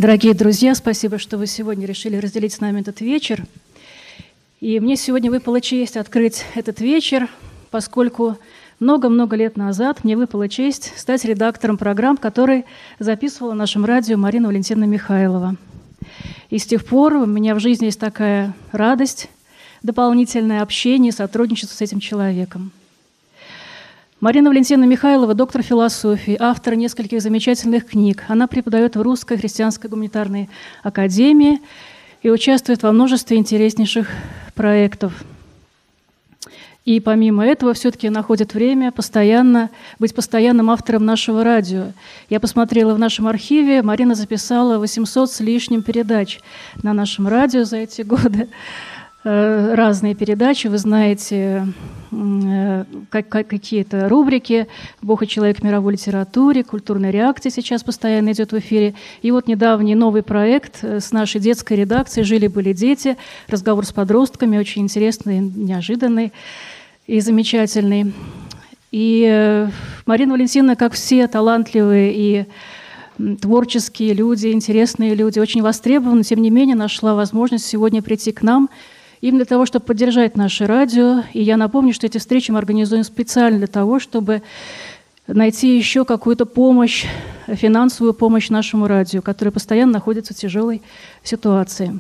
Дорогие друзья, спасибо, что вы сегодня решили разделить с нами этот вечер. И мне сегодня выпала честь открыть этот вечер, поскольку много-много лет назад мне выпала честь стать редактором программ, которые записывала в нашем радио Марина Валентиновна Михайлова. И с тех пор у меня в жизни есть такая радость, дополнительное общение, сотрудничество с этим человеком. Марина Валентиновна Михайлова – доктор философии, автор нескольких замечательных книг. Она преподает в Русской христианской гуманитарной академии и участвует во множестве интереснейших проектов. И помимо этого все-таки находит время быть постоянным автором нашего радио. Я посмотрела в нашем архиве, Марина записала 800 с лишним передач на нашем радио за эти годы. Разные передачи, вы знаете, какие-то рубрики «Бог и человек в мировой литературе», «Культурная реакция» сейчас постоянно идет в эфире. И вот недавний новый проект с нашей детской редакцией «Жили-были дети», разговор с подростками, очень интересный, неожиданный и замечательный. И Марина Валентиновна, как все талантливые и творческие люди, интересные люди, очень востребованы, тем не менее нашла возможность сегодня прийти к нам именно для того, чтобы поддержать наше радио. И я напомню, что эти встречи мы организуем специально для того, чтобы найти еще какую-то помощь, финансовую помощь нашему радио, которое постоянно находится в тяжелой ситуации.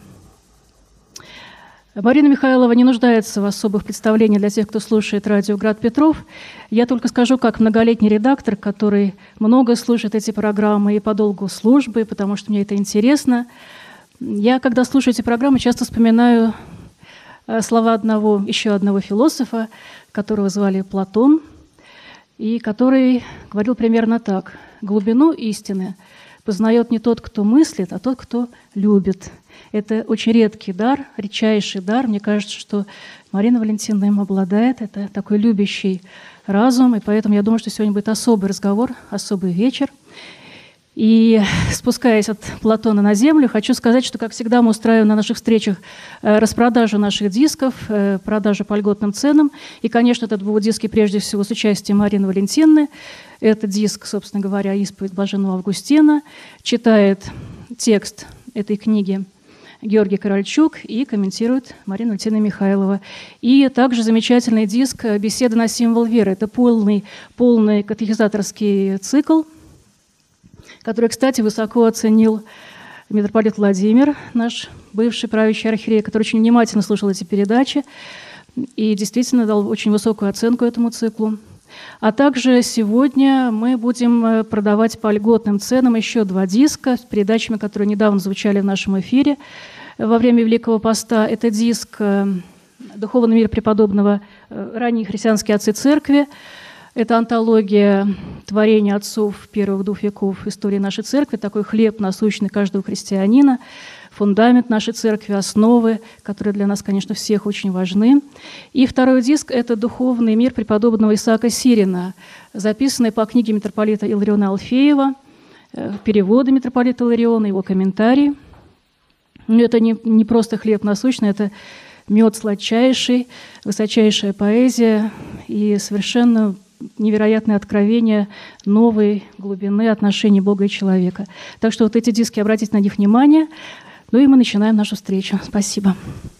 Марина Михайлова не нуждается в особых представлениях для тех, кто слушает радио «Град Петров». Я только скажу, как многолетний редактор, который много слушает эти программы и по долгу службы, потому что мне это интересно. Я, когда слушаю эти программы, часто вспоминаю слова еще одного философа, которого звали Платон, и который говорил примерно так: «Глубину истины познает не тот, кто мыслит, а тот, кто любит». Это очень редкий дар, редчайший дар. Мне кажется, что Марина Валентиновна им обладает. Это такой любящий разум, и поэтому я думаю, что сегодня будет особый разговор, особый вечер. И спускаясь от Платона на землю, хочу сказать, что, как всегда, мы устраиваем на наших встречах распродажу наших дисков, продажу по льготным ценам. И, конечно, это будут диски прежде всего с участием Марины Валентиновны. Это диск, собственно говоря, «Исповедь блаженного Августина». Читает текст этой книги Георгий Корольчук и комментирует Марина Валентиновна Михайлова. И также замечательный диск «Беседа на символ веры». Это полный катехизаторский цикл, который, кстати, высоко оценил митрополит Владимир, наш бывший правящий архиерей, который очень внимательно слушал эти передачи и действительно дал очень высокую оценку этому циклу. А также сегодня мы будем продавать по льготным ценам еще 2 диска с передачами, которые недавно звучали в нашем эфире во время Великого Поста. Это диск «Духовный мир преподобного ранние христианские отцы церкви». Это антология творения отцов первых 2 веков истории нашей церкви, такой хлеб насущный каждого христианина, фундамент нашей церкви, основы, которые для нас, конечно, всех очень важны. И второй диск – это «Духовный мир преподобного Исаака Сирина», записанный по книге митрополита Иллариона Алфеева, переводы митрополита Иллариона, его комментарии. Но это не просто хлеб насущный, это мед сладчайший, высочайшая поэзия и совершенно невероятное откровение новой глубины отношений Бога и человека. Так что вот эти диски, обратите на них внимание. Ну и мы начинаем нашу встречу. Спасибо.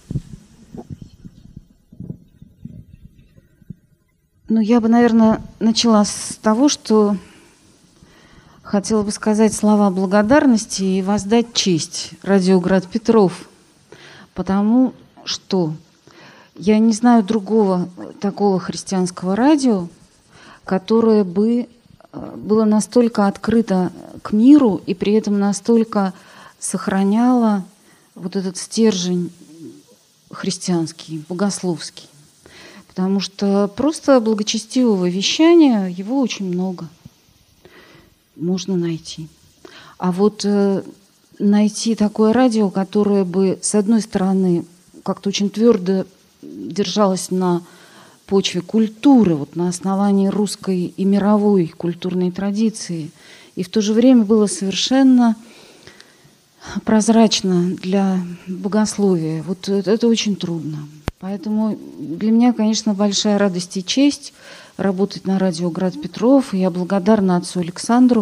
Ну, я бы, наверное, начала с того, что хотела бы сказать слова благодарности и воздать честь радио «Град Петров», потому что я не знаю другого такого христианского радио, которое бы было настолько открыто к миру и при этом настолько сохраняло вот этот стержень христианский, богословский. Потому что просто благочестивого вещания его очень много. Можно найти. А вот найти такое радио, которое бы, с одной стороны, как-то очень твердо держалось на почве культуры, вот на основании русской и мировой культурной традиции, и в то же время было совершенно прозрачно для богословия. Вот это очень трудно. Поэтому для меня, конечно, большая радость и честь работать на радио «Град Петров». И я благодарна отцу Александру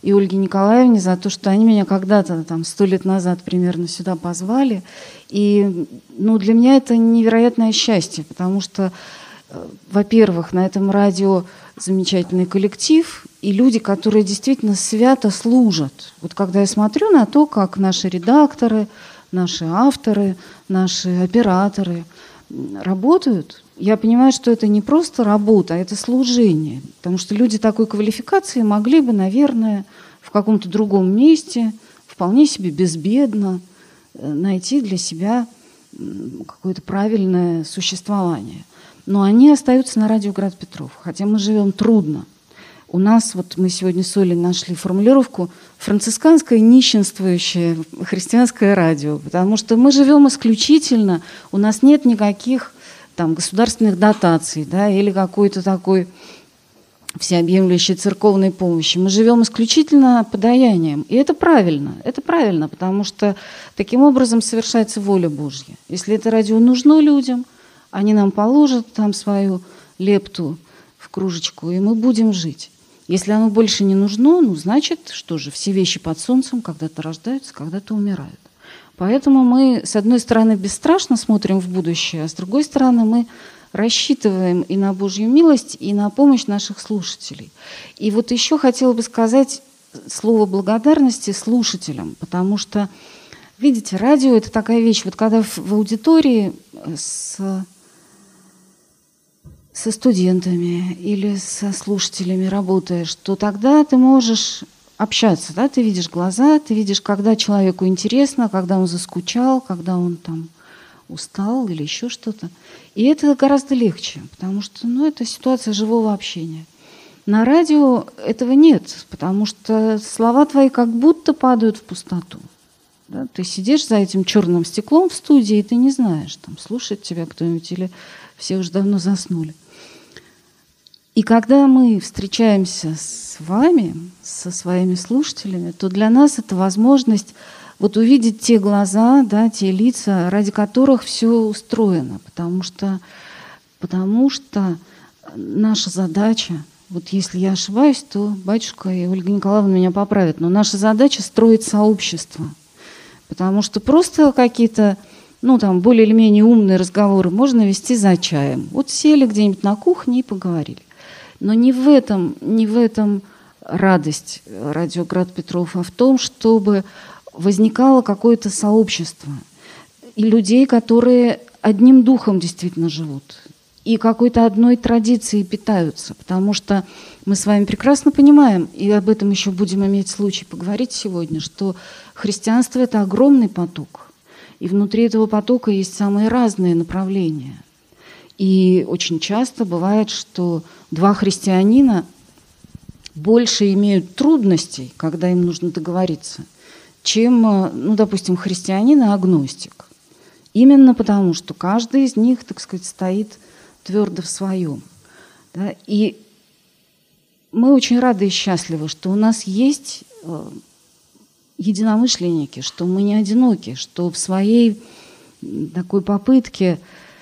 и Ольге Николаевне за то, что они меня когда-то, 100 лет назад примерно, сюда позвали. И для меня это невероятное счастье, потому что, во-первых, на этом радио замечательный коллектив и люди, которые действительно свято служат. Вот когда я смотрю на то, как наши редакторы, наши авторы, наши операторы работают, я понимаю, что это не просто работа, а это служение. Потому что люди такой квалификации могли бы, наверное, в каком-то другом месте вполне себе безбедно найти для себя какое-то правильное существование. Но они остаются на радио «Град Петров», хотя мы живем трудно. У нас, мы сегодня с Олей нашли формулировку «францисканское нищенствующее христианское радио», потому что мы живем исключительно, у нас нет никаких государственных дотаций, или какой-то такой всеобъемлющей церковной помощи. Мы живем исключительно подаянием. И это правильно, потому что таким образом совершается воля Божья. Если это радио нужно людям, они нам положат там свою лепту в кружечку, и мы будем жить. Если оно больше не нужно, значит, что же, все вещи под солнцем когда-то рождаются, когда-то умирают. Поэтому мы, с одной стороны, бесстрашно смотрим в будущее, а с другой стороны, мы рассчитываем и на Божью милость, и на помощь наших слушателей. И еще хотела бы сказать слово благодарности слушателям, потому что, видите, радио – это такая вещь, когда в аудитории со студентами или со слушателями работаешь, то тогда ты можешь общаться, ты видишь глаза, ты видишь, когда человеку интересно, когда он заскучал, когда он устал или еще что-то. И это гораздо легче, потому что это ситуация живого общения. На радио этого нет, потому что слова твои как будто падают в пустоту. Да? Ты сидишь за этим черным стеклом в студии, и ты не знаешь, слушает тебя кто-нибудь или все уже давно заснули. И когда мы встречаемся с вами, со своими слушателями, то для нас это возможность увидеть те глаза, те лица, ради которых все устроено. Потому что наша задача, если я ошибаюсь, то батюшка и Ольга Николаевна меня поправят, но наша задача строить сообщество. Потому что просто какие-то более или менее умные разговоры можно вести за чаем. Сели где-нибудь на кухне и поговорили. Но не в этом радость радио «Град Петров», а в том, чтобы возникало какое-то сообщество и людей, которые одним духом действительно живут и какой-то одной традицией питаются. Потому что мы с вами прекрасно понимаем, и об этом еще будем иметь случай поговорить сегодня, что христианство – это огромный поток. И внутри этого потока есть самые разные направления. И очень часто бывает, что два христианина больше имеют трудностей, когда им нужно договориться, чем, допустим, христианин и агностик. Именно потому, что каждый из них, стоит твердо в своем. Да? И мы очень рады и счастливы, что у нас есть единомышленники, что мы не одиноки, что в своей такой попытке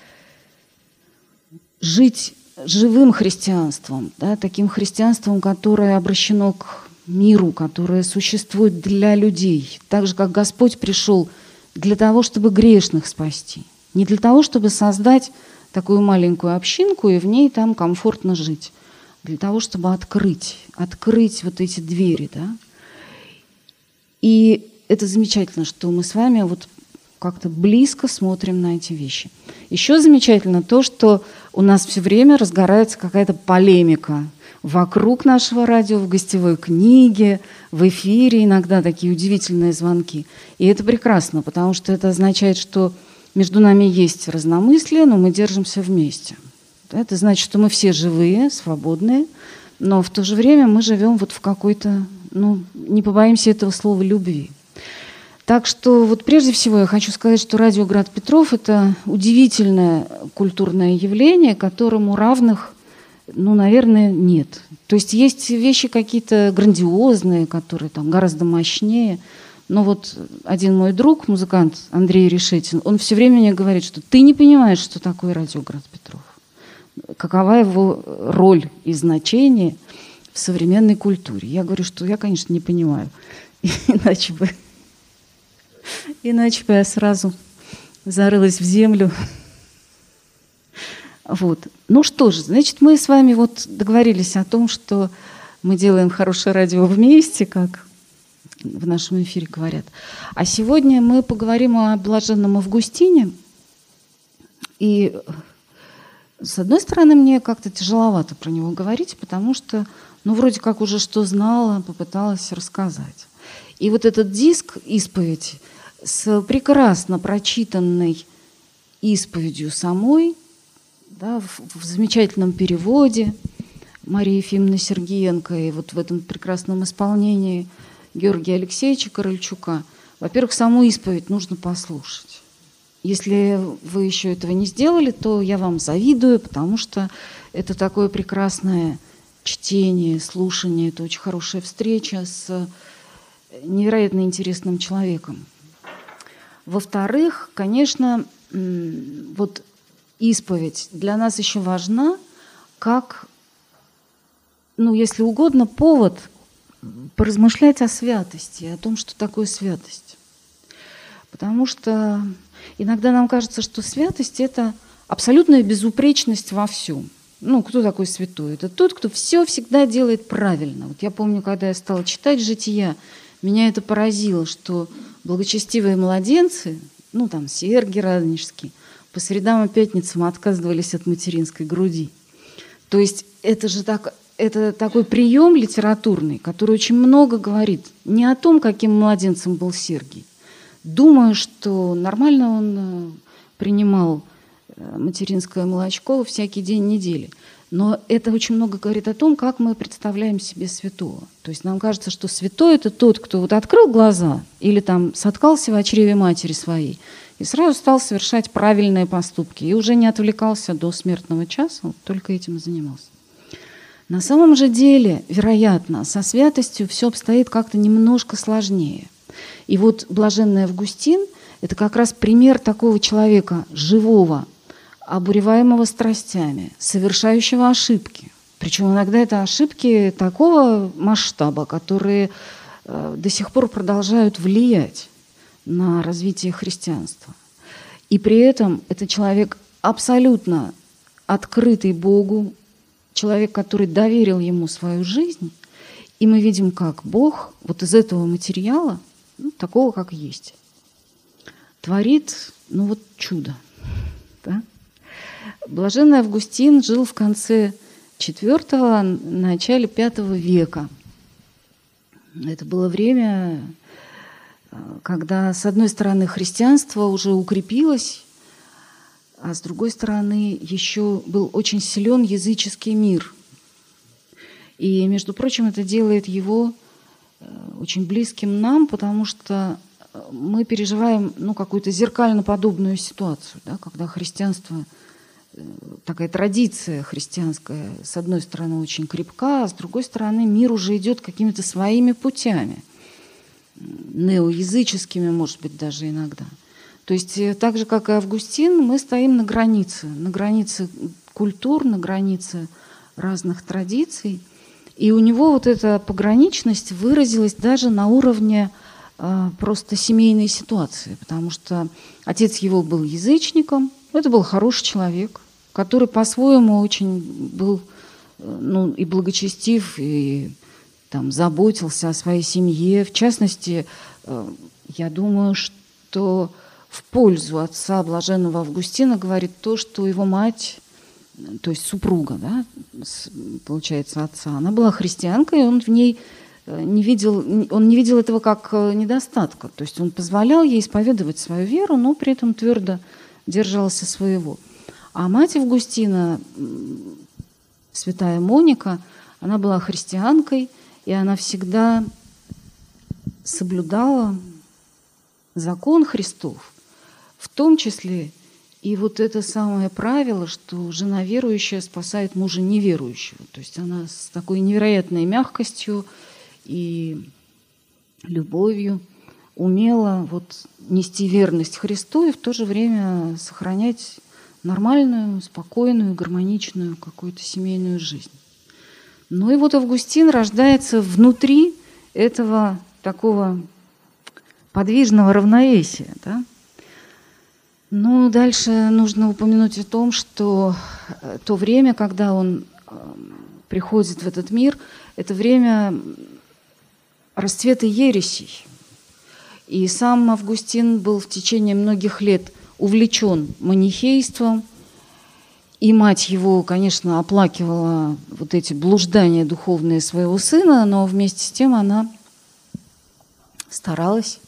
жить живым христианством, таким христианством, которое обращено к миру, которое существует для людей, так же, как Господь пришел для того, чтобы грешных спасти, не для того, чтобы создать такую маленькую общинку и в ней там комфортно жить, для того, чтобы открыть эти двери. Да? И это замечательно, что мы с вами как-то близко смотрим на эти вещи. Еще замечательно то, что у нас все время разгорается какая-то полемика вокруг нашего радио, в гостевой книге, в эфире иногда такие удивительные звонки. И это прекрасно, потому что это означает, что между нами есть разномыслие, но мы держимся вместе. Это значит, что мы все живые, свободные, но в то же время мы живем в какой-то, не побоимся этого слова, любви. Так что прежде всего я хочу сказать, что радио «Град Петров» – это удивительное культурное явление, которому равных, наверное, нет. То есть есть вещи какие-то грандиозные, которые гораздо мощнее. Но один мой друг, музыкант Андрей Решетин, он все время мне говорит, что ты не понимаешь, что такое радио «Град Петров». Какова его роль и значение в современной культуре. Я говорю, что я, конечно, не понимаю. Иначе бы я сразу зарылась в землю. Вот. Ну что же, значит, мы с вами вот договорились о том, что мы делаем хорошее радио вместе, как в нашем эфире говорят. А сегодня мы поговорим о блаженном Августине. И, с одной стороны, мне как-то тяжеловато про него говорить, потому что, ну, вроде как уже что знала, попыталась рассказать. И вот этот диск «Исповедь» с прекрасно прочитанной исповедью самой, да, в замечательном переводе Марии Ефимовны Сергиенко и вот в этом прекрасном исполнении Георгия Алексеевича Корольчука. Во-первых, саму исповедь нужно послушать. Если вы еще этого не сделали, то я вам завидую, потому что это такое прекрасное чтение, слушание, это очень хорошая встреча с невероятно интересным человеком. Во-вторых, конечно, вот исповедь для нас еще важна как, ну, если угодно, повод поразмышлять о святости, о том, что такое святость. Потому что иногда нам кажется, что святость – это абсолютная безупречность во всем. Ну, кто такой святой? Это тот, кто все всегда делает правильно. Вот я помню, когда я стала читать «Жития», меня это поразило, что благочестивые младенцы, ну, там, Сергий Радонежский, по средам и пятницам отказывались от материнской груди. То есть это же так... Это такой прием литературный, который очень много говорит не о том, каким младенцем был Сергий. Думаю, что нормально он принимал материнское молочко всякий день недели. Но это очень много говорит о том, как мы представляем себе святого. То есть нам кажется, что святой – это тот, кто вот открыл глаза или там соткался в чреве матери своей и сразу стал совершать правильные поступки и уже не отвлекался до смертного часа, вот только этим и занимался. На самом же деле, вероятно, со святостью все обстоит как-то немножко сложнее. И вот блаженный Августин – это как раз пример такого человека живого, обуреваемого страстями, совершающего ошибки. Причем иногда это ошибки такого масштаба, которые до сих пор продолжают влиять на развитие христианства. И при этом это человек абсолютно открытый Богу, человек, который доверил ему свою жизнь, и мы видим, как Бог вот из этого материала, ну, такого, как есть, творит, ну вот, чудо. Да? Блаженный Августин жил в конце IV, начале V века. Это было время, когда, с одной стороны, христианство уже укрепилось, а с другой стороны, еще был очень силен языческий мир. И, между прочим, это делает его очень близким нам, потому что мы переживаем, ну, какую-то зеркально-подобную ситуацию, да, когда христианство, такая традиция христианская, с одной стороны, очень крепка, а с другой стороны, мир уже идет какими-то своими путями, неоязыческими, может быть, даже иногда. То есть так же, как и Августин, мы стоим на границе культур, на границе разных традиций. И у него вот эта пограничность выразилась даже на уровне просто семейной ситуации, потому что отец его был язычником, это был хороший человек, который по-своему очень был, ну, и благочестив, и там заботился о своей семье. В частности, я думаю, что в пользу отца блаженного Августина говорит то, что его мать, то есть супруга, да, получается, отца, она была христианкой, и он в ней не видел этого как недостатка. То есть он позволял ей исповедовать свою веру, но при этом твердо держался своего. А мать Августина, святая Моника, она была христианкой, и она всегда соблюдала закон Христов, в том числе и вот это самое правило, что жена верующая спасает мужа неверующего. То есть она с такой невероятной мягкостью и любовью умела вот нести верность Христу и в то же время сохранять нормальную, спокойную, гармоничную какую-то семейную жизнь. Ну и вот Августин рождается внутри этого такого подвижного равновесия. Да? Ну, дальше нужно упомянуть о том, что то время, когда он приходит в этот мир, это время расцвета ересей. И сам Августин был в течение многих лет увлечен манихейством, и мать его, конечно, оплакивала вот эти блуждания духовные своего сына, но вместе с тем она старалась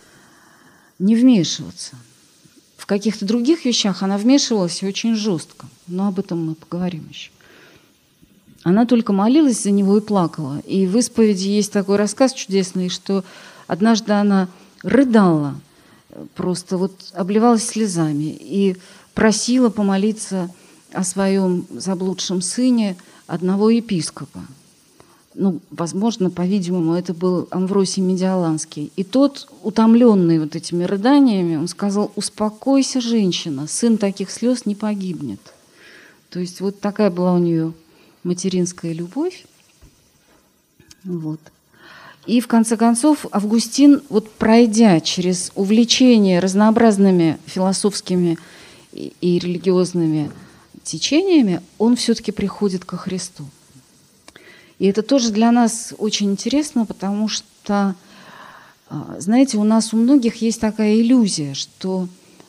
не вмешиваться. В каких-то других вещах она вмешивалась очень жестко, но об этом мы поговорим еще. Она только молилась за него и плакала. И в исповеди есть такой рассказ чудесный, что однажды она рыдала, просто вот обливалась слезами и просила помолиться о своем заблудшем сыне одного епископа. Ну, возможно, по-видимому, это был Амвросий Медиаланский. И тот, утомленный вот этими рыданиями, он сказал: «Успокойся, женщина, сын таких слез не погибнет». То есть вот такая была у нее материнская любовь. Вот. И в конце концов Августин, вот пройдя через увлечение разнообразными философскими и религиозными течениями, он все-таки приходит ко Христу. И это тоже для нас очень интересно, потому что, знаете, у нас у многих есть такая иллюзия, что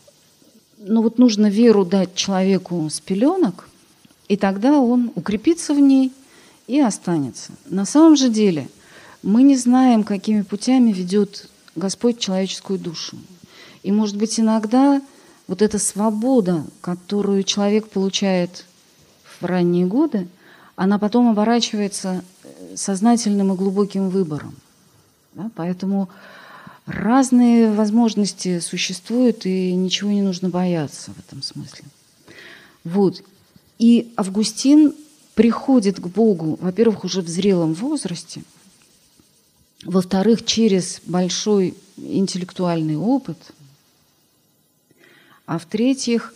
вот нужно веру дать человеку с пеленок, и тогда он укрепится в ней и останется. На самом же деле мы не знаем, какими путями ведет Господь человеческую душу. И, может быть, иногда вот эта свобода, которую человек получает в ранние годы, она потом оборачивается сознательным и глубоким выбором. Да? Поэтому разные возможности существуют, и ничего не нужно бояться в этом смысле. Вот. И Августин приходит к Богу, во-первых, уже в зрелом возрасте, во-вторых, через большой интеллектуальный опыт, а в-третьих,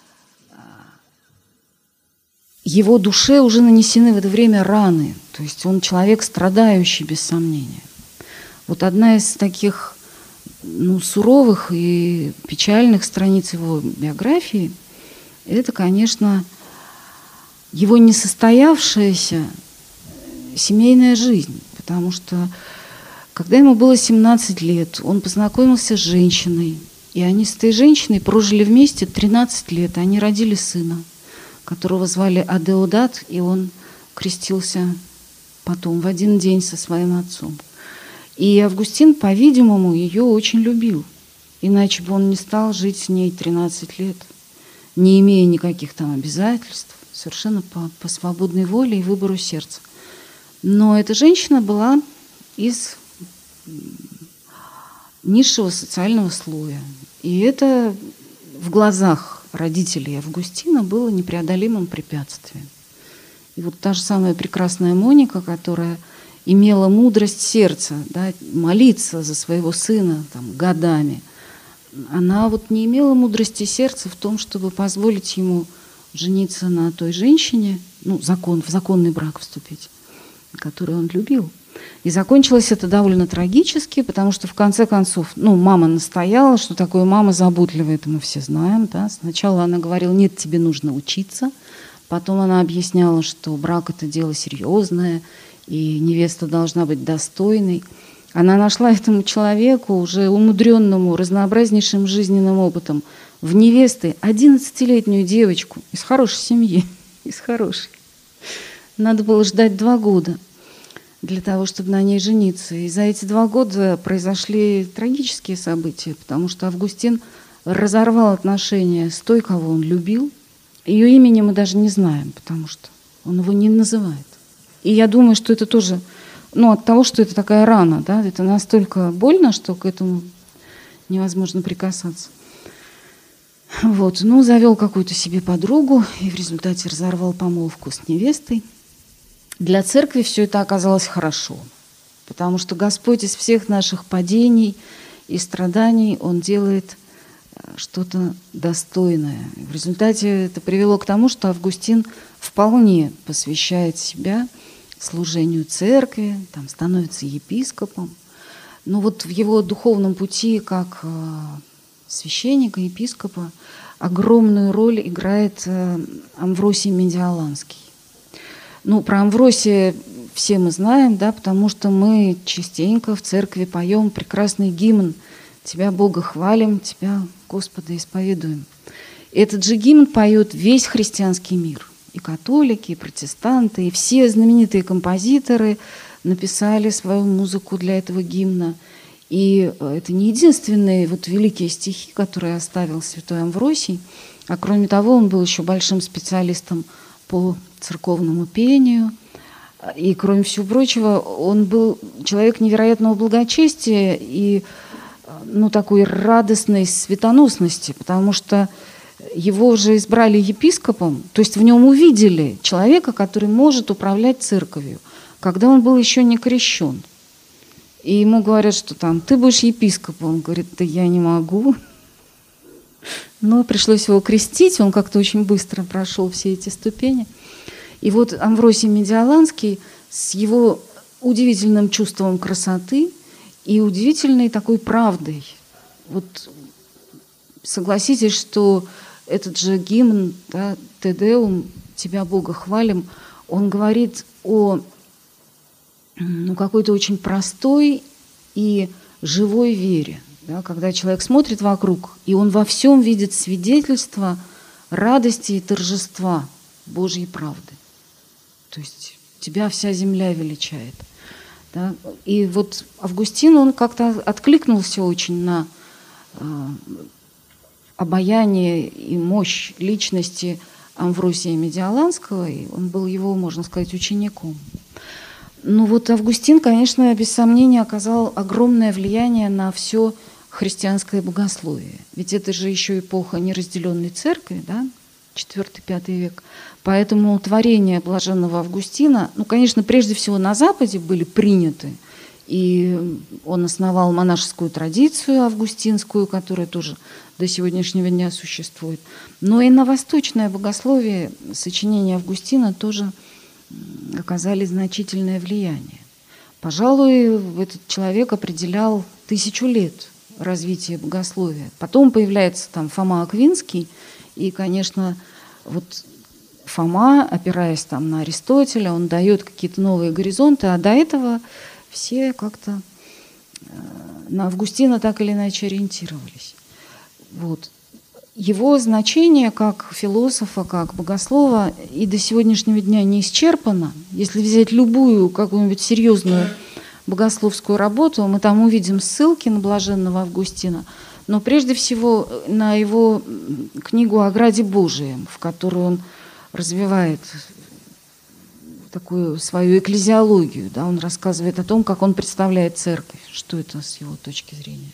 его душе уже нанесены в это время раны, то есть он человек страдающий, без сомнения. Вот одна из таких суровых и печальных страниц его биографии – это, конечно, его несостоявшаяся семейная жизнь, потому что когда ему было 17 лет, он познакомился с женщиной, и они с этой женщиной прожили вместе 13 лет, и они родили сына, которого звали Адеодат, и он крестился потом в один день со своим отцом. И Августин, по-видимому, ее очень любил, иначе бы он не стал жить с ней 13 лет, не имея никаких там обязательств, совершенно по свободной воле и выбору сердца. Но эта женщина была из низшего социального слоя. И это в глазах родителей Августина было непреодолимым препятствием. И вот та же самая прекрасная Моника, которая имела мудрость сердца, да, молиться за своего сына там, годами, она вот не имела мудрости сердца в том, чтобы позволить ему жениться на той женщине, в законный брак вступить, которую он любил. И закончилось это довольно трагически, потому что в конце концов, мама настояла, что такое мама заботливая, это мы все знаем. Да? Сначала она говорила: нет, тебе нужно учиться. Потом она объясняла, что брак – это дело серьезное, и невеста должна быть достойной. Она нашла этому человеку, уже умудренному разнообразнейшим жизненным опытом, в невесты 11-летнюю девочку из хорошей семьи, из хорошей. Надо было ждать 2 года для того, чтобы на ней жениться. И за эти 2 года произошли трагические события, потому что Августин разорвал отношения с той, кого он любил. Ее имени мы даже не знаем, потому что он его не называет. И я думаю, что это тоже, от того, что это такая рана, да, это настолько больно, что к этому невозможно прикасаться. Вот, завел какую-то себе подругу и в результате разорвал помолвку с невестой. Для церкви все это оказалось хорошо, потому что Господь из всех наших падений и страданий, Он делает что-то достойное. В результате это привело к тому, что Августин вполне посвящает себя служению церкви, там становится епископом. Но вот в его духовном пути как священника, епископа огромную роль играет Амвросий Медиаланский. Ну, про Амвросия все мы знаем, да, потому что мы частенько в церкви поем прекрасный гимн «Тебя, Бога, хвалим, Тебя, Господа, исповедуем». Этот же гимн поет весь христианский мир. И католики, и протестанты, и все знаменитые композиторы написали свою музыку для этого гимна. И это не единственные вот великие стихи, которые оставил святой Амвросий, а кроме того, он был еще большим специалистом по церковному пению. И, кроме всего прочего, он был человек невероятного благочестия и такой радостной светоносности, потому что его же избрали епископом, то есть в нем увидели человека, который может управлять церковью, когда он был еще не крещен. И ему говорят, что там ты будешь епископом. Он говорит, да я не могу. Но пришлось его крестить, он как-то очень быстро прошел все эти ступени. И вот Амвросий Медиаланский с его удивительным чувством красоты и удивительной такой правдой. Вот согласитесь, что этот же гимн, да, «Те-деум», «Тебя, Бога, хвалим», он говорит о какой-то очень простой и живой вере. Да, когда человек смотрит вокруг, и он во всем видит свидетельство радости и торжества Божьей правды. То есть тебя вся земля величает. Да? И вот Августин, он как-то откликнулся очень на обаяние и мощь личности Амвросия Медиаланского, и он был его, можно сказать, учеником. Но вот Августин, конечно, без сомнения оказал огромное влияние на все христианское богословие. Ведь это же еще эпоха неразделенной церкви, да? 4-5 век. Поэтому творения блаженного Августина, конечно, прежде всего на Западе были приняты. И он основал монашескую традицию августинскую, которая тоже до сегодняшнего дня существует. Но и на восточное богословие сочинения Августина тоже оказали значительное влияние. Пожалуй, этот человек определял 1000 лет развития богословия. Потом появляется там Фома Аквинский, и, конечно, вот Фома, опираясь там на Аристотеля, он дает какие-то новые горизонты, а до этого все как-то на Августина так или иначе ориентировались. Вот. Его значение как философа, как богослова и до сегодняшнего дня не исчерпано. Если взять любую какую-нибудь серьезную богословскую работу, мы там увидим ссылки на блаженного Августина, но прежде всего на его книгу о Граде Божием, в которой он развивает такую свою экклезиологию. Да, он рассказывает о том, как он представляет церковь, что это с его точки зрения.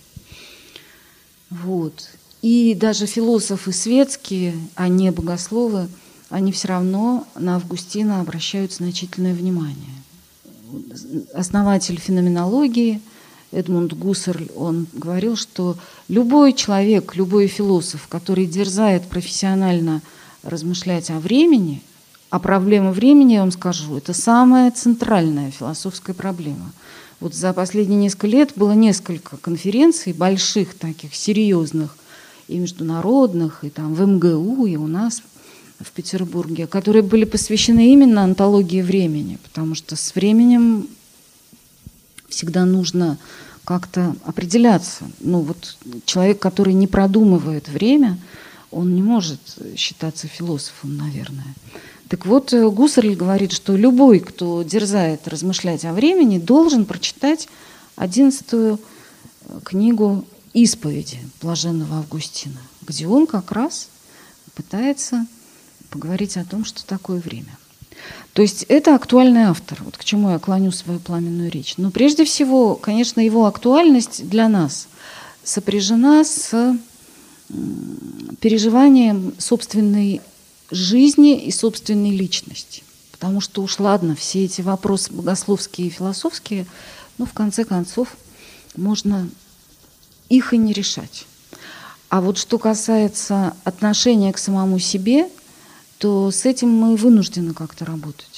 Вот. И даже философы светские, а не богословы, они все равно на Августина обращают значительное внимание. Основатель феноменологии Эдмунд Гуссерль, он говорил, что любой человек, любой философ, который дерзает профессионально размышлять о времени, а проблема времени, я вам скажу, это самая центральная философская проблема. Вот за последние несколько лет было несколько конференций, больших таких, серьезных, и международных, и там в МГУ, и у нас в Петербурге, которые были посвящены именно антологии времени, потому что с временем всегда нужно как-то определяться. Вот человек, который не продумывает время, он не может считаться философом, наверное. Так вот, Гуссерль говорит, что любой, кто дерзает размышлять о времени, должен прочитать 11-ю книгу «Исповеди» блаженного Августина, где он как раз пытается поговорить о том, что такое время. То есть это актуальный автор, вот к чему я клоню свою пламенную речь. Но прежде всего, конечно, его актуальность для нас сопряжена с переживанием собственной жизни и собственной личности. Потому что уж ладно, все эти вопросы богословские и философские, в конце концов, можно их и не решать. А вот что касается отношения к самому себе, то с этим мы вынуждены как-то работать.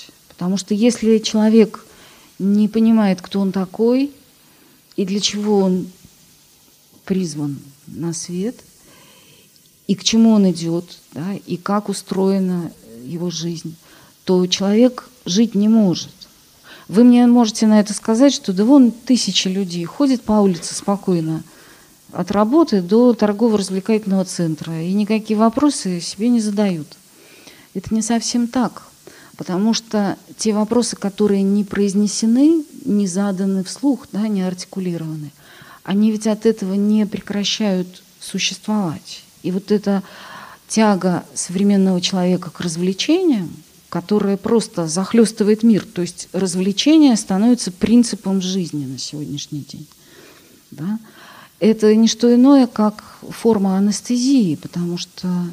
Потому что если человек не понимает, кто он такой и для чего он призван на свет, и к чему он идет, да, и как устроена его жизнь, то человек жить не может. Вы мне можете на это сказать, что да вон тысячи людей ходят по улице спокойно от работы до торгово-развлекательного центра, и никакие вопросы себе не задают. Это не совсем так, потому что те вопросы, которые не произнесены, не заданы вслух, да, не артикулированы, они ведь от этого не прекращают существовать. И вот эта тяга современного человека к развлечениям, которая просто захлестывает мир, то есть развлечение становится принципом жизни на сегодняшний день. Да? Это не что иное, как форма анестезии, потому что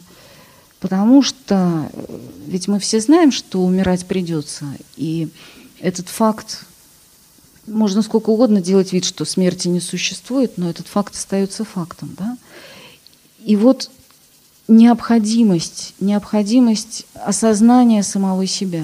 ведь мы все знаем, что умирать придется, и этот факт, можно сколько угодно делать вид, что смерти не существует, но этот факт остается фактом. Да? И вот необходимость осознания самого себя.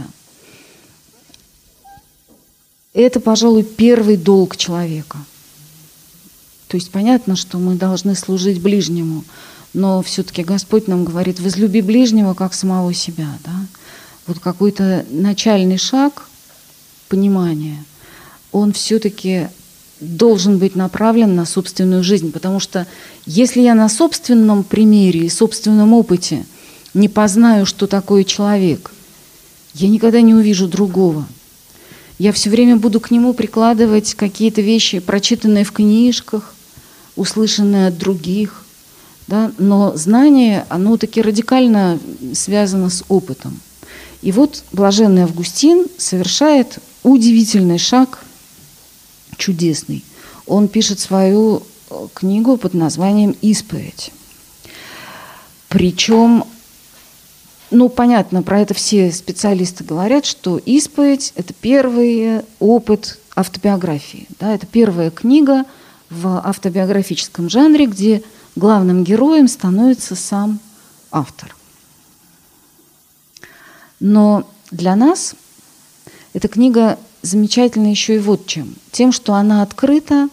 Это, пожалуй, первый долг человека. То есть понятно, что мы должны служить ближнему, но все-таки Господь нам говорит: возлюби ближнего, как самого себя. Да? Вот какой-то начальный шаг понимания, он все-таки должен быть направлен на собственную жизнь, потому что если я на собственном примере и собственном опыте не познаю, что такое человек, я никогда не увижу другого. Я все время буду к нему прикладывать какие-то вещи, прочитанные в книжках, услышанные от других, да? Но знание, оно таки радикально связано с опытом. И вот блаженный Августин совершает удивительный шаг, чудесный. Он пишет свою книгу под названием «Исповедь». Причем, понятно, про это все специалисты говорят, что исповедь – это первый опыт автобиографии. Да, это первая книга в автобиографическом жанре, где главным героем становится сам автор. Но для нас эта книга замечательна еще и вот чем. Тем, что она открыта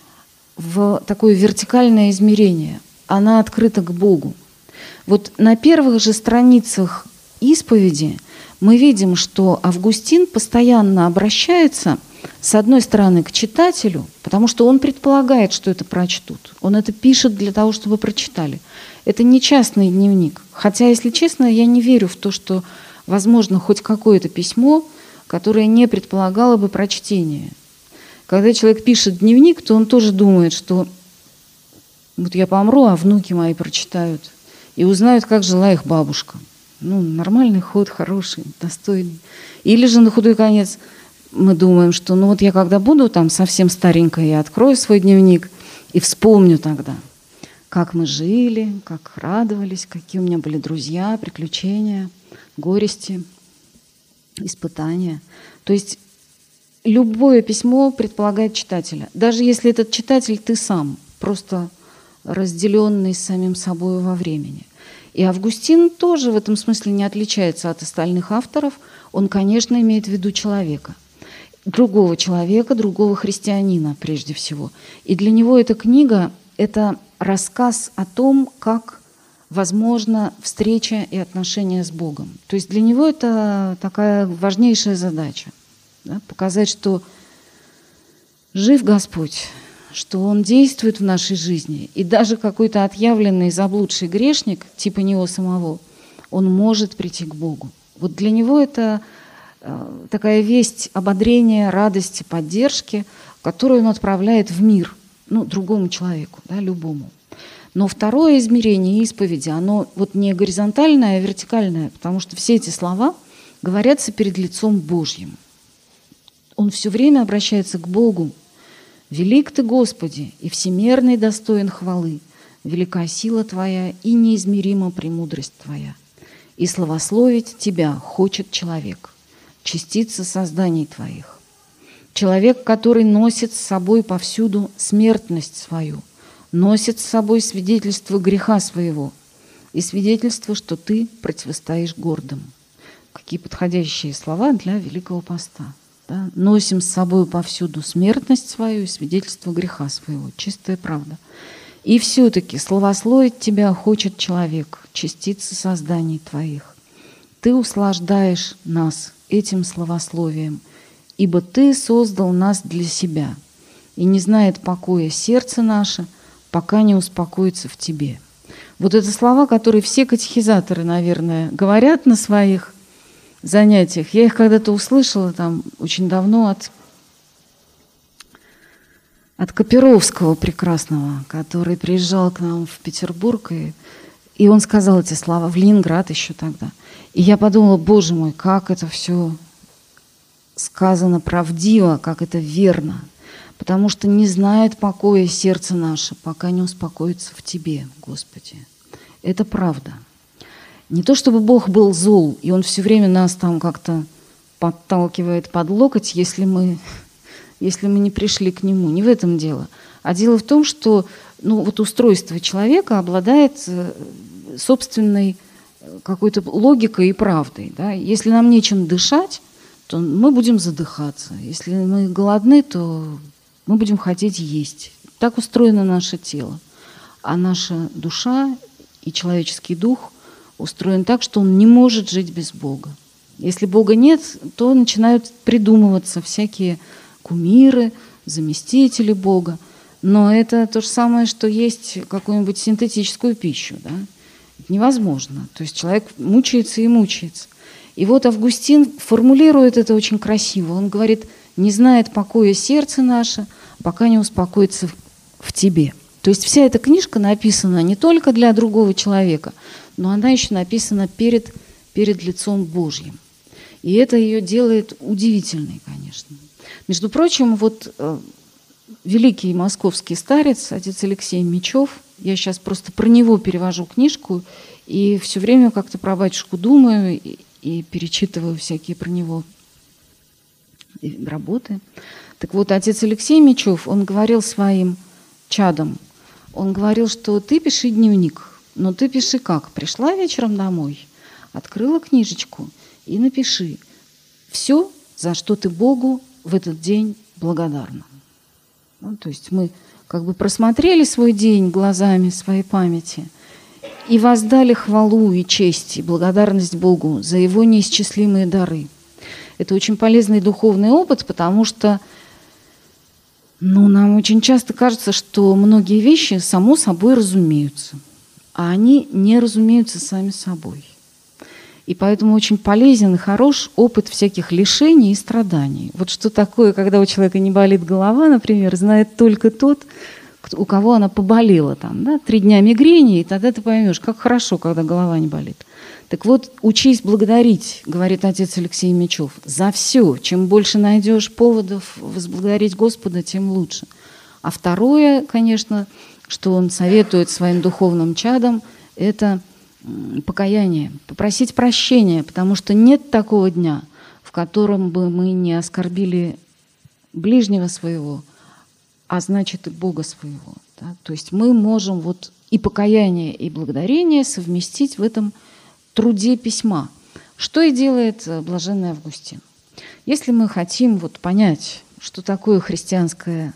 в такое вертикальное измерение. Она открыта к Богу. Вот на первых же страницах исповеди мы видим, что Августин постоянно обращается, с одной стороны, к читателю, потому что он предполагает, что это прочтут. Он это пишет для того, чтобы прочитали. Это не частный дневник. Хотя, если честно, я не верю в то, что возможно хоть какое-то письмо, которое не предполагало бы прочтение. Когда человек пишет дневник, то он тоже думает, что вот я помру, а внуки мои прочитают и узнают, как жила их бабушка. Нормальный ход, хороший, достойный. Или же на худой конец мы думаем, что вот я когда буду там совсем старенькая, я открою свой дневник и вспомню тогда, как мы жили, как радовались, какие у меня были друзья, приключения, горести, испытания. То есть любое письмо предполагает читателя. Даже если этот читатель ты сам, просто разделенный с самим собой во времени. И Августин тоже в этом смысле не отличается от остальных авторов. Он, конечно, имеет в виду человека, другого христианина прежде всего. И для него эта книга – это рассказ о том, как возможна встреча и отношения с Богом. То есть для него это такая важнейшая задача. Да? Показать, что жив Господь, что Он действует в нашей жизни. И даже какой-то отъявленный заблудший грешник, типа него самого, он может прийти к Богу. Вот для него это такая весть ободрения, радости, поддержки, которую он отправляет в мир, другому человеку, да, любому. Но второе измерение исповеди, оно вот не горизонтальное, а вертикальное, потому что все эти слова говорятся перед лицом Божьим. Он все время обращается к Богу. «Велик Ты, Господи, и всемерный достоин хвалы, велика сила Твоя и неизмерима премудрость Твоя. И славословить Тебя хочет человек, частица созданий Твоих. Человек, который носит с собой повсюду смертность свою, носит с собой свидетельство греха своего и свидетельство, что ты противостоишь гордым». какие подходящие слова для Великого Поста. Да? Носим с собой повсюду смертность свою и свидетельство греха своего. Чистая правда. И все-таки славословить тебя хочет человек, частица созданий твоих. Ты услаждаешь нас этим славословием, ибо ты создал нас для себя, и не знает покоя сердце наше, пока не успокоится в тебе. Вот это слова, которые все катехизаторы, наверное, говорят на своих занятиях. Я их когда-то услышала там очень давно от Копировского прекрасного, который приезжал к нам в Петербург, и он сказал эти слова, в Ленинград еще тогда. И я подумала, Боже мой, как это все сказано правдиво, как это верно. Потому что не знает покоя сердце наше, пока не успокоится в Тебе, Господи. Это правда. Не то чтобы Бог был зол, и Он все время нас там как-то подталкивает под локоть, если мы не пришли к Нему. Не в этом дело. А дело в том, что устройство человека обладает собственной какой-то логикой и правдой. Да? Если нам нечем дышать, то мы будем задыхаться. Если мы голодны, то мы будем хотеть есть. Так устроено наше тело. А наша душа и человеческий дух устроен так, что он не может жить без Бога. Если Бога нет, то начинают придумываться всякие кумиры, заместители Бога. Но это то же самое, что есть какую-нибудь синтетическую пищу. Да? Это невозможно. То есть человек мучается и мучается. И вот Августин формулирует это очень красиво. Он говорит, не знает покоя сердце наше, пока не успокоится в тебе. То есть вся эта книжка написана не только для другого человека, но она еще написана перед лицом Божьим. И это ее делает удивительной, конечно. Между прочим, вот великий московский старец, отец Алексей Мечев, я сейчас просто про него перевожу книжку, и все время как-то про батюшку думаю и перечитываю всякие про него работы. Так вот, отец Алексей Мечев, он говорил своим чадам, он говорил, что ты пиши дневник, но ты пиши как? Пришла вечером домой, открыла книжечку и напиши все, за что ты Богу в этот день благодарна. То есть мы как бы просмотрели свой день глазами своей памяти и воздали хвалу и честь и благодарность Богу за Его неисчислимые дары. Это очень полезный духовный опыт, потому что нам очень часто кажется, что многие вещи само собой разумеются, а они не разумеются сами собой. И поэтому очень полезен и хорош опыт всяких лишений и страданий. Вот что такое, когда у человека не болит голова, например, знает только тот, у кого она поболела. 3 дня мигрени, и тогда ты поймешь, как хорошо, когда голова не болит. Так вот, учись благодарить, говорит отец Алексей Мечев, за все. Чем больше найдешь поводов возблагодарить Господа, тем лучше. А второе, конечно, что он советует своим духовным чадам, это покаяние, попросить прощения, потому что нет такого дня, в котором бы мы не оскорбили ближнего своего, а значит и Бога своего. Да? То есть мы можем и покаяние, и благодарение совместить в этом труде письма, что и делает блаженный Августин. Если мы хотим понять, что такое христианское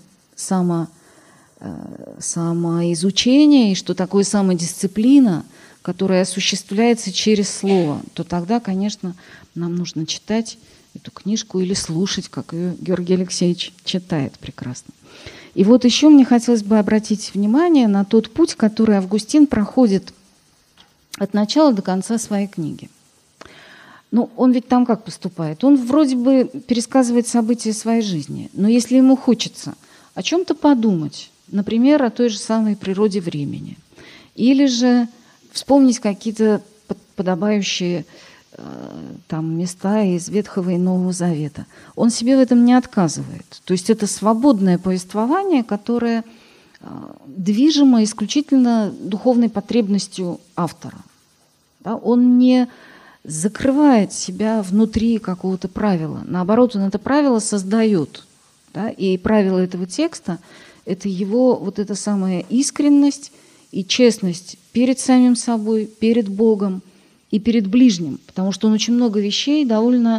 самоизучение и что такое самодисциплина, которая осуществляется через слово, то тогда, конечно, нам нужно читать эту книжку или слушать, как ее Георгий Алексеевич читает прекрасно. И вот еще мне хотелось бы обратить внимание на тот путь, который Августин проходит от начала до конца своей книги. Он ведь там как поступает? Он вроде бы пересказывает события своей жизни, но если ему хочется о чем-то подумать, например, о той же самой природе времени, или же вспомнить какие-то подобающие места из Ветхого и Нового Завета, он себе в этом не отказывает. То есть это свободное повествование, которое движимо исключительно духовной потребностью автора. Да? Он не закрывает себя внутри какого-то правила. Наоборот, он это правило создает. Да? И правило этого текста – это его эта самая искренность и честность перед самим собой, перед Богом и перед ближним, потому что он очень много вещей довольно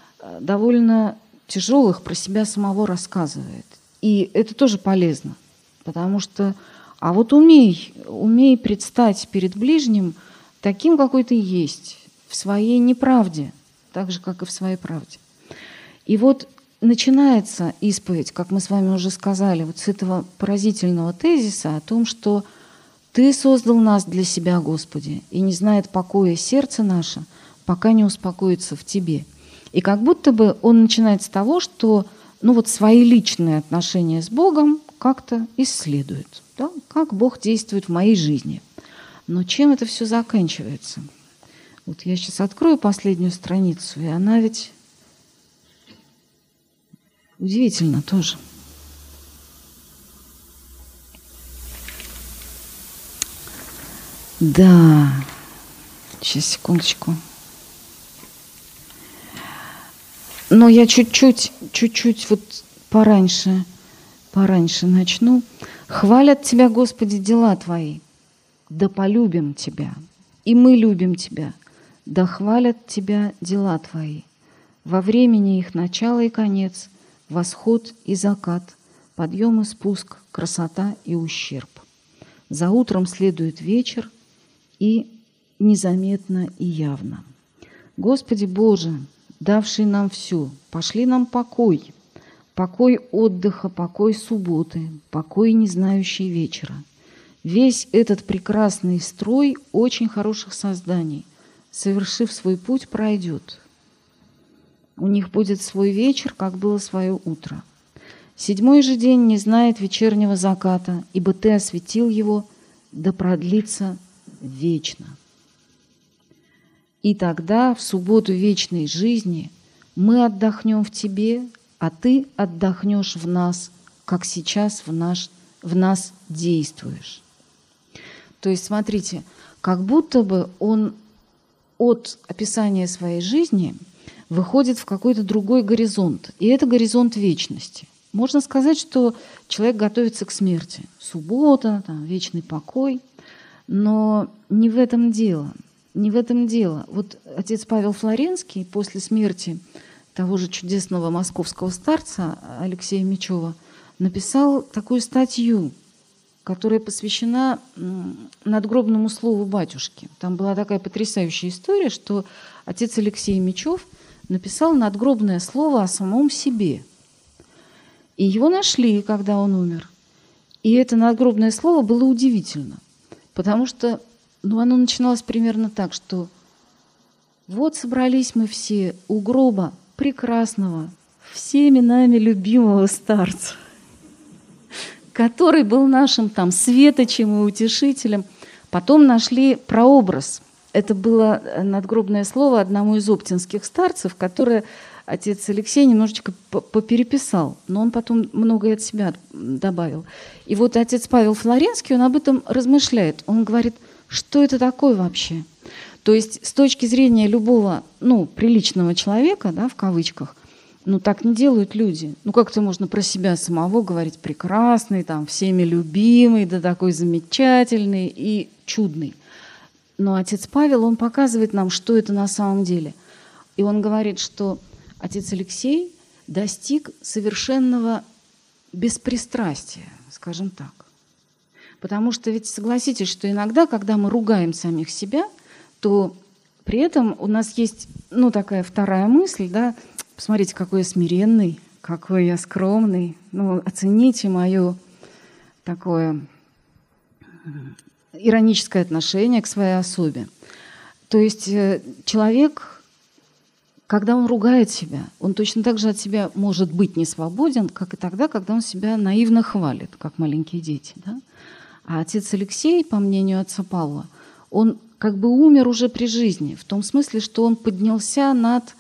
тяжелых про себя самого рассказывает. И это тоже полезно, потому что, а вот умей предстать перед ближним таким, какой ты есть, в своей неправде, так же, как и в своей правде. И вот начинается исповедь, как мы с вами уже сказали, вот с этого поразительного тезиса о том, что Ты создал нас для себя, Господи, и не знает покоя сердце наше, пока не успокоится в Тебе. И как будто бы он начинает с того, что свои личные отношения с Богом как-то исследует, да? Как Бог действует в моей жизни. Но чем это все заканчивается? Вот я сейчас открою последнюю страницу, и она ведь удивительна тоже. Да, сейчас, секундочку. Но я чуть-чуть вот пораньше начну. «Хвалят Тебя, Господи, дела Твои, да полюбим Тебя, и мы любим Тебя, да хвалят Тебя дела Твои. Во времени их начало и конец, восход и закат, подъем и спуск, красота и ущерб. За утром следует вечер, и незаметно и явно. Господи Боже, давший нам все, пошли нам покой, покой отдыха, покой субботы, покой не знающий вечера. Весь этот прекрасный строй очень хороших созданий, совершив свой путь, пройдет. У них будет свой вечер, как было свое утро. Седьмой же день не знает вечернего заката, ибо Ты осветил его, да продлится вечно. И тогда, в субботу вечной жизни, мы отдохнем в Тебе, а Ты отдохнешь в нас, как сейчас в нас действуешь». То есть, смотрите, как будто бы он от описания своей жизни выходит в какой-то другой горизонт. И это горизонт вечности. Можно сказать, что человек готовится к смерти. Суббота, вечный покой. Но не в этом дело. Не в этом дело. Вот отец Павел Флоренский после смерти того же чудесного московского старца Алексея Мечева написал такую статью, которая посвящена надгробному слову батюшки. Там была такая потрясающая история, что отец Алексей Мечев написал надгробное слово о самом себе. И его нашли, когда он умер. И это надгробное слово было удивительно. Потому что оно начиналось примерно так, что вот собрались мы все у гроба прекрасного, всеми нами любимого старца, который был нашим светочем и утешителем. Потом нашли прообраз. Это было надгробное слово одному из оптинских старцев, которое отец Алексей немножечко попереписал, но он потом многое от себя добавил. И вот отец Павел Флоренский, он об этом размышляет. Он говорит, что это такое вообще? То есть с точки зрения любого, приличного человека, в кавычках, так не делают люди. Как-то можно про себя самого говорить прекрасный, всеми любимый, да такой замечательный и чудный. Но отец Павел, он показывает нам, что это на самом деле. И он говорит, что отец Алексей достиг совершенного беспристрастия, скажем так. Потому что ведь согласитесь, что иногда, когда мы ругаем самих себя, то при этом у нас есть такая вторая мысль, посмотрите, какой я смиренный, какой я скромный, оцените мое такое ироническое отношение к своей особе. То есть человек, когда он ругает себя, он точно так же от себя может быть не свободен, как и тогда, когда он себя наивно хвалит, как маленькие дети. Да? А отец Алексей, по мнению отца Павла, он как бы умер уже при жизни, в том смысле, что он поднялся над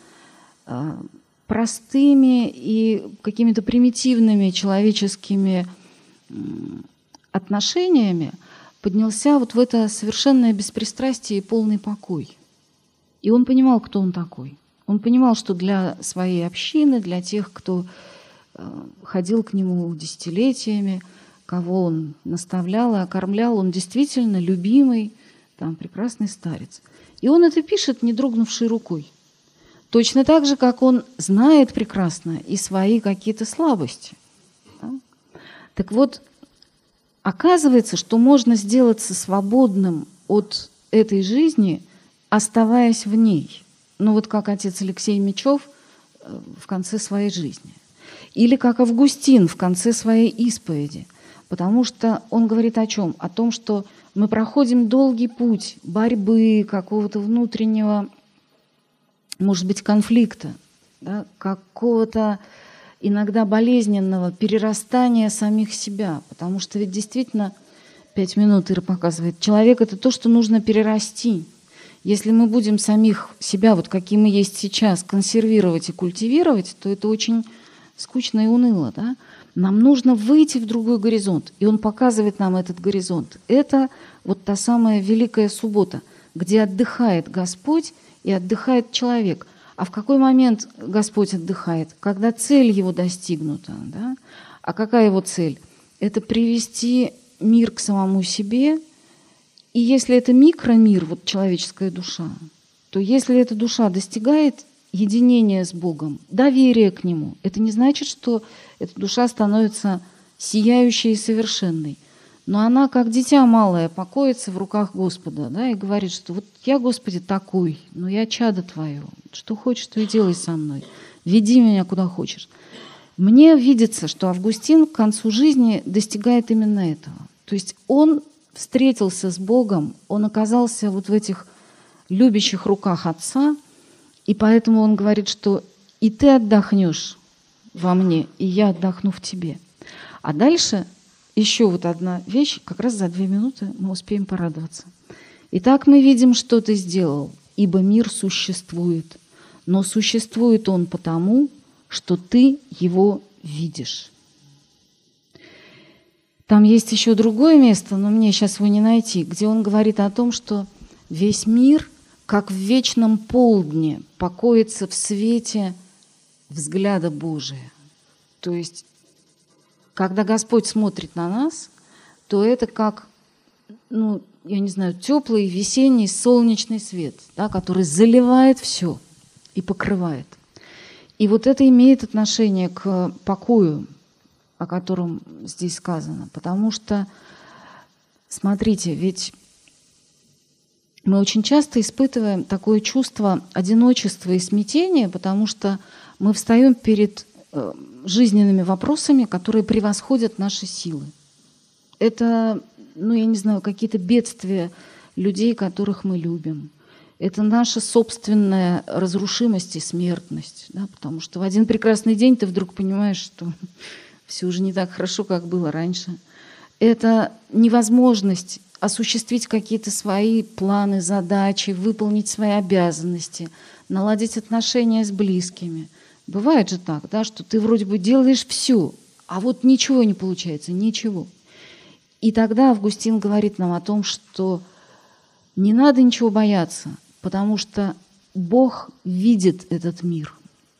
простыми и какими-то примитивными человеческими отношениями, поднялся вот в это совершенное беспристрастие и полный покой. И он понимал, кто он такой. Он понимал, что для своей общины, для тех, кто ходил к нему десятилетиями, кого он наставлял и окормлял, он действительно любимый, там прекрасный старец. И он это пишет, не дрогнувшей рукой. Точно так же, как он знает прекрасно и свои какие-то слабости. Да? Так вот, оказывается, что можно сделаться свободным от этой жизни, оставаясь в ней. Ну вот как отец Алексей Мечев в конце своей жизни. Или как Августин в конце своей исповеди. Потому что он говорит о чем? О том, что мы проходим долгий путь борьбы, какого-то внутреннего, может быть, конфликта, да, какого-то иногда болезненного перерастания самих себя. Потому что ведь действительно, 5 минут Ира показывает, человек – это то, что нужно перерасти. Если мы будем самих себя, вот какие мы есть сейчас, консервировать и культивировать, то это очень скучно и уныло. Да? Нам нужно выйти в другой горизонт, и он показывает нам этот горизонт. Это вот та самая Великая Суббота, где отдыхает Господь и отдыхает человек. А в какой момент Господь отдыхает? Когда цель его достигнута. Да? А какая его цель? Это привести мир к самому себе. И если это микромир, вот человеческая душа, то если эта душа достигает единения с Богом, доверия к Нему, это не значит, что эта душа становится сияющей и совершенной. Но она, как дитя малое, покоится в руках Господа, да, и говорит, что вот я, Господи, такой, но я чадо Твое, что хочешь, то и делай со мной, веди меня куда хочешь. Мне видится, что Августин к концу жизни достигает именно этого. То есть он встретился с Богом, он оказался вот в этих любящих руках Отца, и поэтому он говорит, что и ты отдохнешь во мне, и я отдохну в тебе. А дальше еще вот одна вещь, как раз за 2 минуты мы успеем порадоваться. Итак, мы видим, что ты сделал, ибо мир существует, но существует он потому, что ты его видишь. Там есть еще другое место, но мне сейчас его не найти, где он говорит о том, что весь мир, как в вечном полдне, покоится в свете взгляда Божия. То есть, когда Господь смотрит на нас, то это как, ну, я не знаю, теплый весенний солнечный свет, да, который заливает все и покрывает. И вот это имеет отношение к покою, о котором здесь сказано. Потому что, смотрите, ведь мы очень часто испытываем такое чувство одиночества и смятения, потому что мы встаем перед жизненными вопросами, которые превосходят наши силы. Это, ну, я не знаю, какие-то бедствия людей, которых мы любим. Это наша собственная разрушимость и смертность. Да? Потому что в один прекрасный день ты вдруг понимаешь, что все уже не так хорошо, как было раньше. Это невозможность осуществить какие-то свои планы, задачи, выполнить свои обязанности, наладить отношения с близкими. Бывает же так, да, что ты вроде бы делаешь все, а вот ничего не получается, ничего. И тогда Августин говорит нам о том, что не надо ничего бояться, потому что Бог видит этот мир.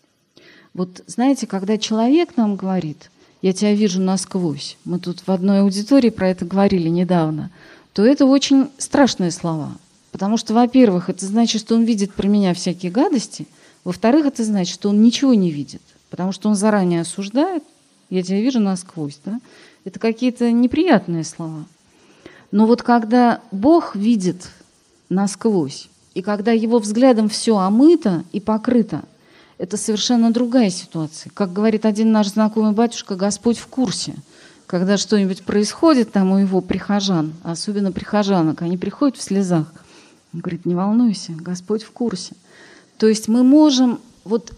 Вот знаете, когда человек нам говорит: «Я тебя вижу насквозь», мы тут в одной аудитории про это говорили недавно, то это очень страшные слова. Потому что, во-первых, это значит, что он видит про меня всякие гадости. Во-вторых, это значит, что он ничего не видит. Потому что он заранее осуждает: «Я тебя вижу насквозь». Да? Это какие-то неприятные слова. Но вот когда Бог видит насквозь, и когда его взглядом все омыто и покрыто, это совершенно другая ситуация. Как говорит один наш знакомый батюшка, Господь в курсе. Когда что-нибудь происходит там у его прихожан, особенно прихожанок, они приходят в слезах. Он говорит: не волнуйся, Господь в курсе. То есть мы можем вот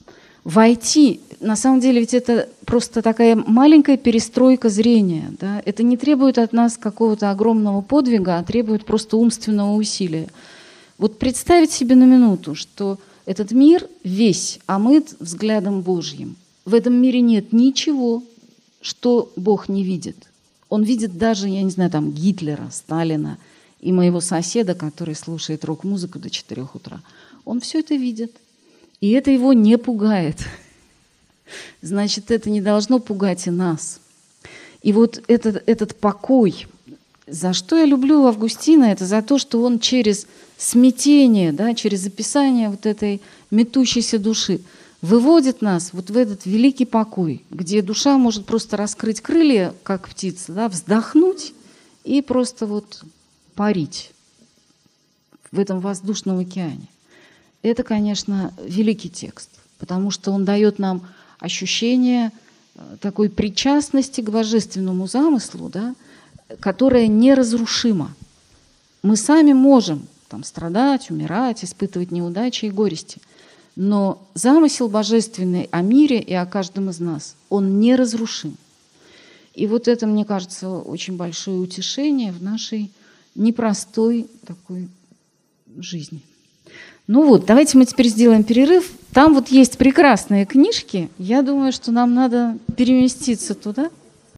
войти, на самом деле ведь это просто такая маленькая перестройка зрения. Да? Это не требует от нас какого-то огромного подвига, а требует просто умственного усилия. Вот представить себе на минуту, что этот мир весь омыт взглядом Божьим. В этом мире нет ничего, что Бог не видит. Он видит даже, я не знаю, там Гитлера, Сталина и моего соседа, который слушает рок-музыку до 4 утра. Он все это видит. И это его не пугает. Значит, это не должно пугать и нас. И вот этот покой, За что я люблю Августина, это за то, что он через смятение, да, через описание вот этой метущейся души выводит нас вот в этот великий покой, где душа может просто раскрыть крылья, как птица, да, вздохнуть и просто вот парить в этом воздушном океане. Это, конечно, великий текст, потому что он дает нам ощущение такой причастности к божественному замыслу, да, которая неразрушима. Мы сами можем там страдать, умирать, испытывать неудачи и горести, но замысел божественный о мире и о каждом из нас, он неразрушим. И вот это, мне кажется, очень большое утешение в нашей непростой такой жизни. Ну вот, давайте мы теперь сделаем перерыв. Там вот есть прекрасные книжки. Я думаю, что нам надо переместиться туда.